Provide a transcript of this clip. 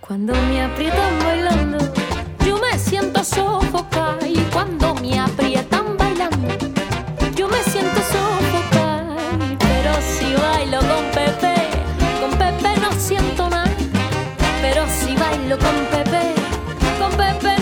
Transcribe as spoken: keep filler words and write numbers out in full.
Cuando me aprietan bailando, yo me siento sofocar. Y cuando me aprietan bailando, yo me siento sofocar. Pero si bailo con Pepe, con Pepe no siento nada. Pero si bailo con Pepe, con Pepe